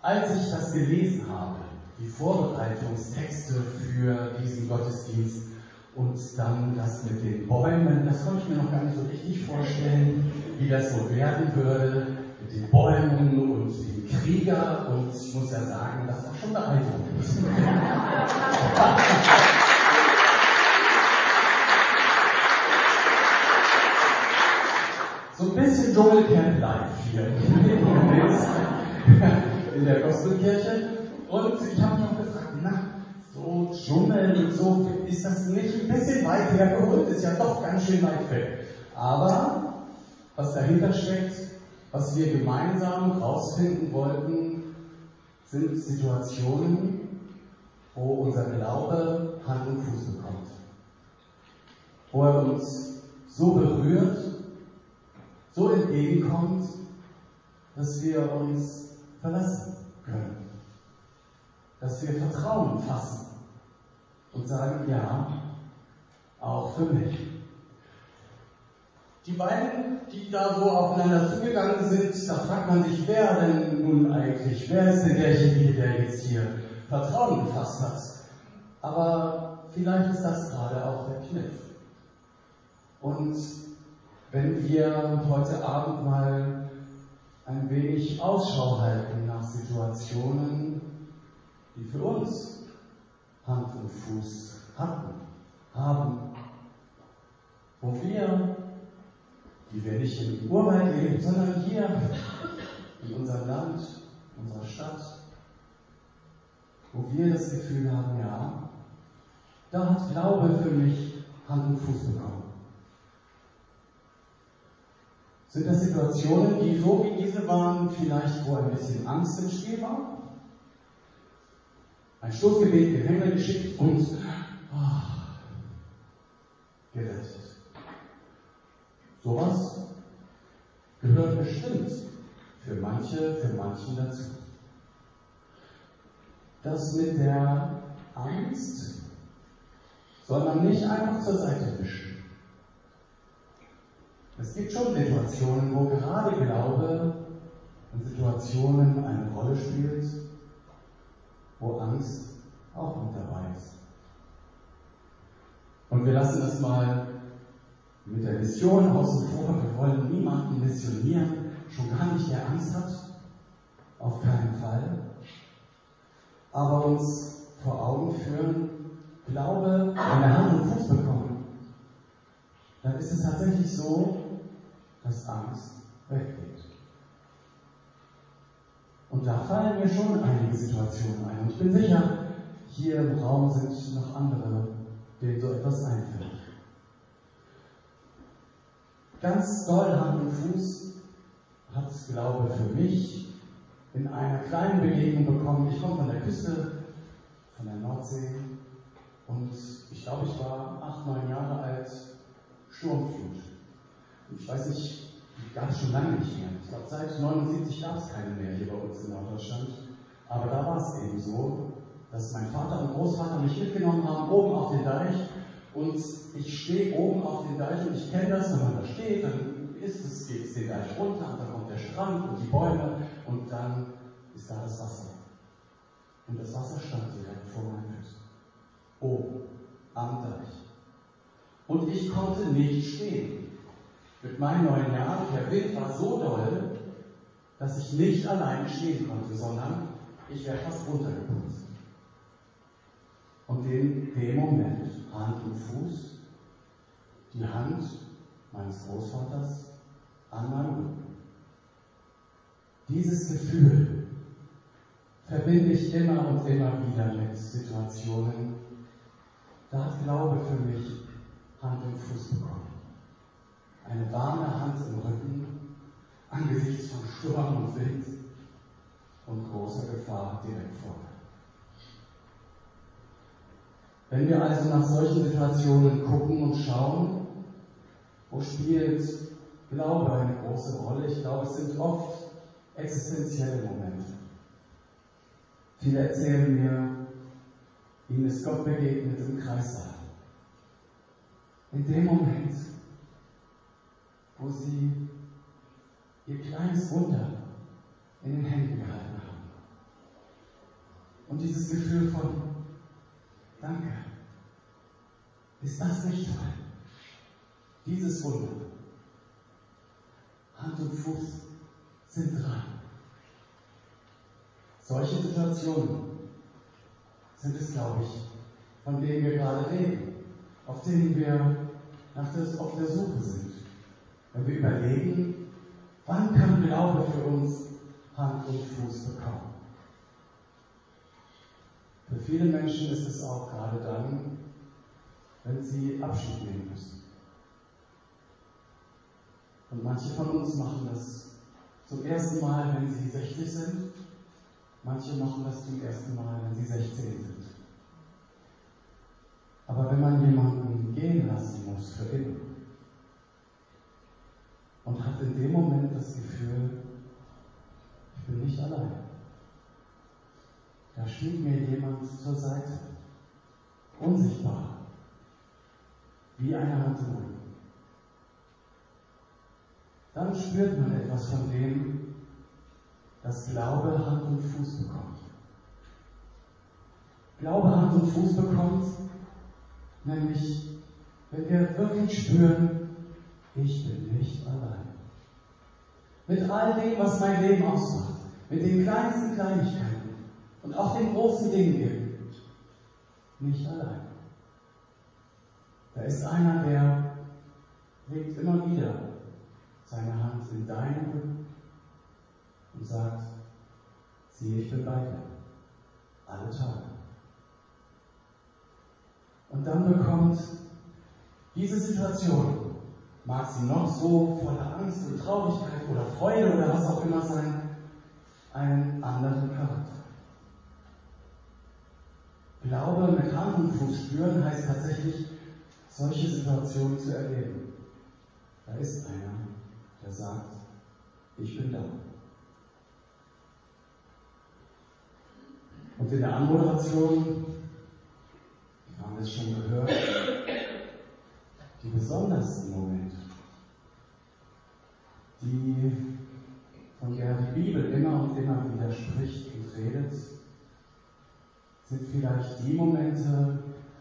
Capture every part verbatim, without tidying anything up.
Als ich das gelesen habe, die Vorbereitungstexte für diesen Gottesdienst und dann das mit den Bäumen, das konnte ich mir noch gar nicht so richtig vorstellen, wie das so werden würde, mit den Bäumen und dem Krieger, und ich muss ja sagen, das war schon beeindruckend. So ein bisschen Dschungelcamp live hier in der Gospelkirche. Und ich habe mich auch gefragt, na, so Dschungel und so, ist das nicht ein bisschen weit hergeholt? Ist ja doch ganz schön weit weg. Aber was dahinter steckt, was wir gemeinsam rausfinden wollten, sind Situationen, wo unser Glaube Hand und Fuß bekommt. Wo er uns so berührt, so entgegenkommt, dass wir uns verlassen können. Dass wir Vertrauen fassen und sagen, ja, auch für mich. Die beiden, die da so aufeinander zugegangen sind, da fragt man sich, wer denn nun eigentlich, wer ist denn derjenige, der jetzt hier Vertrauen gefasst hat? Aber vielleicht ist das gerade auch der Kniff. Und wenn wir heute Abend mal ein wenig Ausschau halten nach Situationen, die für uns Hand und Fuß hatten, haben, wo wir, die wir nicht im Urwald leben, sondern hier in unserem Land, in unserer Stadt, wo wir das Gefühl haben, ja, da hat Glaube für mich Hand und Fuß bekommen. Sind das Situationen, die so wie diese waren, vielleicht wo ein bisschen Angst im Spiel war? Ein Stoßgebet in den Himmel geschickt und oh, gerettet. Sowas gehört bestimmt für manche, für manchen dazu. Das mit der Angst soll man nicht einfach zur Seite wischen. Es gibt schon Situationen, wo gerade Glaube in Situationen eine Rolle spielt, wo Angst auch mit dabei ist. Und wir lassen das mal mit der Mission außen vor. Wir wollen niemanden missionieren, schon gar nicht, der Angst hat. Auf keinen Fall. Aber uns vor Augen führen, Glaube, wenn er Hand und Fuß bekommt, dann ist es tatsächlich so, dass Angst weggeht. Und da fallen mir schon einige Situationen ein. Und ich bin sicher, hier im Raum sind noch andere, denen so etwas einfällt. Ganz doll Hand und Fuß hat Glaube für mich in einer kleinen Begegnung bekommen. Ich komme von der Küste, von der Nordsee, und ich glaube, ich war acht, neun Jahre alt, Sturmflut. Und ich weiß nicht, die gab es schon lange nicht mehr. Ich glaube, seit neunundsiebzig gab es keine mehr hier bei uns in Norddeutschland. Aber da war es eben so, dass mein Vater und Großvater mich mitgenommen haben, oben auf den Deich. Und ich stehe oben auf dem Deich und ich kenne das, wenn man da steht, dann ist es, geht es den Deich runter und dann kommt der Strand und die Bäume und dann ist da das Wasser. Und das Wasser stand direkt vor meinen Füßen. Oben, am Deich. Und ich konnte nicht stehen. Mit meinen neun Jahren, der Wind war so doll, dass ich nicht alleine stehen konnte, sondern ich wäre fast runtergeputzt. Und in dem Moment, Hand und Fuß, die Hand meines Großvaters an meinem Rücken. Dieses Gefühl verbinde ich immer und immer wieder mit Situationen, da hat Glaube für mich Hand und Fuß bekommen. Eine warme Hand im Rücken, angesichts von Sturm und Wind und großer Gefahr direkt vor mir. Wenn wir also nach solchen Situationen gucken und schauen, wo spielt Glaube eine große Rolle? Ich glaube, es sind oft existenzielle Momente. Viele erzählen mir, ihnen ist Gott begegnet im Kreissaal. In dem Moment, wo sie ihr kleines Wunder in den Händen gehalten haben. Und dieses Gefühl von Danke. Ist das nicht toll? Dieses Wunder. Hand und Fuß sind dran. Solche Situationen sind es, glaube ich, von denen wir gerade reden, auf denen wir nach der, auf der Suche sind. Wenn wir überlegen, wann kann Glaube für uns Hand und Fuß bekommen? Für viele Menschen ist es auch gerade dann, wenn sie Abschied nehmen müssen. Und manche von uns machen das zum ersten Mal, wenn sie sechzig sind. Manche machen das zum ersten Mal, wenn sie sechzehn sind. Aber wenn man jemanden gehen lassen muss für immer und hat in dem Moment das Gefühl, ich bin nicht allein. Da steht mir jemand zur Seite, unsichtbar, wie eine Hand im Rücken. Dann spürt man etwas von dem, dass Glaube Hand und Fuß bekommt. Glaube Hand und Fuß bekommt, nämlich, wenn wir wirklich spüren, ich bin nicht allein. Mit all dem, was mein Leben ausmacht, mit den kleinsten Kleinigkeiten und auch den großen Dingen gibt, nicht allein. Da ist einer, der legt immer wieder seine Hand in deinen Rücken und sagt, siehe, ich bin bei dir, alle Tage. Und dann bekommt diese Situation, mag sie noch so voller Angst und Traurigkeit oder Freude oder was auch immer sein, einen anderen Charakter. Glaube mit Hand und Fuß spüren heißt tatsächlich, solche Situationen zu erleben. Da ist einer, der sagt, ich bin da. Und in der Anmoderation, wir haben es schon gehört, die besondersten Momente, die, von der die Bibel immer und immer wieder spricht und redet, sind vielleicht die Momente,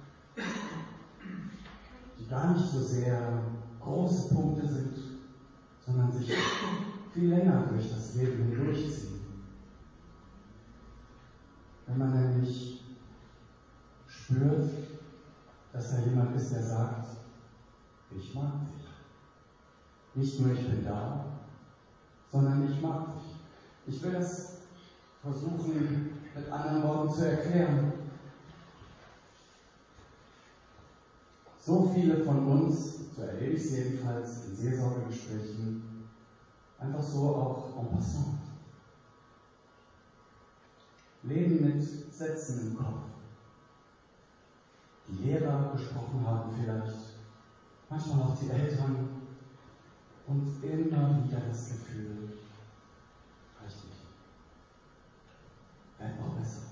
die gar nicht so sehr große Punkte sind, sondern sich viel länger durch das Leben hindurchziehen. Wenn man nämlich spürt, dass da jemand ist, der sagt, ich mag dich. Nicht nur ich bin da, sondern ich mag dich. Ich will das versuchen, mit anderen Worten zu erklären. So viele von uns, so erlebe ich es jedenfalls in Seelsorgegesprächen, einfach so auch en passant. Leben mit Sätzen im Kopf. Die Lehrer gesprochen haben vielleicht, manchmal auch die Eltern und immer wieder das Gefühl, reicht nicht. Werd noch besser.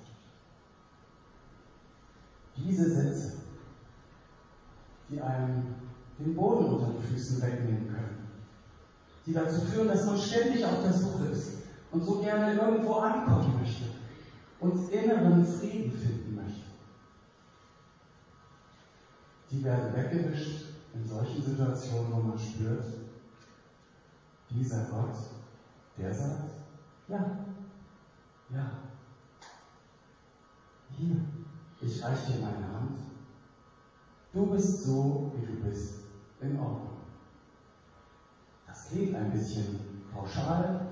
Diese Sätze, die einem den Boden unter den Füßen wegnehmen können, die dazu führen, dass man ständig auf der Suche ist und so gerne irgendwo ankommen möchte und inneren Frieden finden möchte. Die werden weggewischt in solchen Situationen, wo man spürt, dieser Gott, der sagt, ja, ja, hier, ich reiche dir meine Hand, du bist so, wie du bist, in Ordnung. Das klingt ein bisschen pauschal,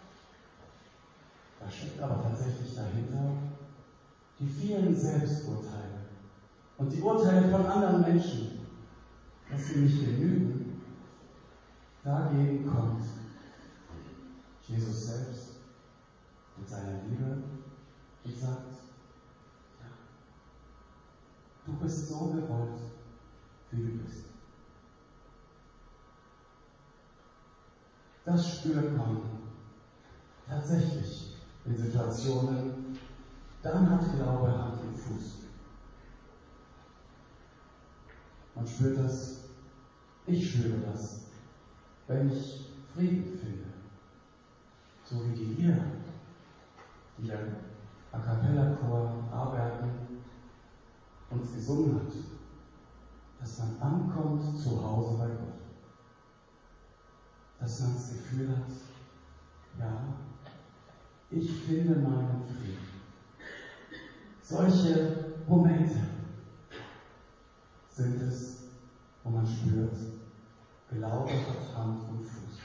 da steckt aber tatsächlich dahinter die vielen Selbsturteile und die Urteile von anderen Menschen, dass sie nicht genügen. Dagegen kommt Jesus selbst mit seiner Liebe und sagt, ja, du bist so gewollt, wie du bist. Das spürt man tatsächlich in Situationen, dann hat Glaube Hand und Fuß. Man spürt das, ich spüre das, wenn ich Frieden finde. So wie die Lehrer, die der A Cappella-Chor arbeiten, uns gesungen hat, dass man ankommt zu Hause bei Gott. Dass man das Gefühl hat, ja, ich finde meinen Frieden. Solche Momente sind es, wo man spürt, Glaube hat Hand und Fuß.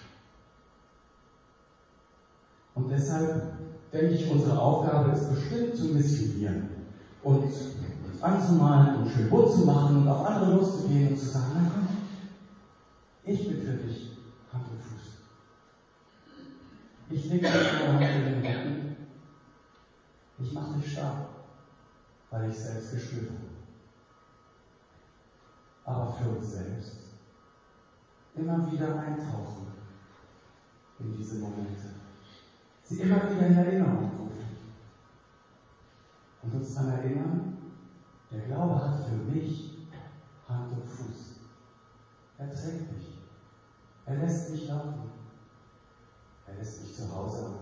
Und deshalb denke ich, unsere Aufgabe ist bestimmt zu missionieren und uns anzumalen und schön bunt zu machen und auf andere loszugehen und zu sagen, na komm, ich bin für dich Hand und Fuß. Ich lege dich meine Hand in den Rücken. Ich mache dich stark, weil ich selbst gespürt habe. Aber für uns selbst immer wieder eintauchen in diese Momente. Sie immer wieder in Erinnerung rufen. Und uns daran erinnern, der Glaube hat für mich Hand und Fuß. Er trägt mich. Er lässt mich laufen. Er lässt mich zu Hause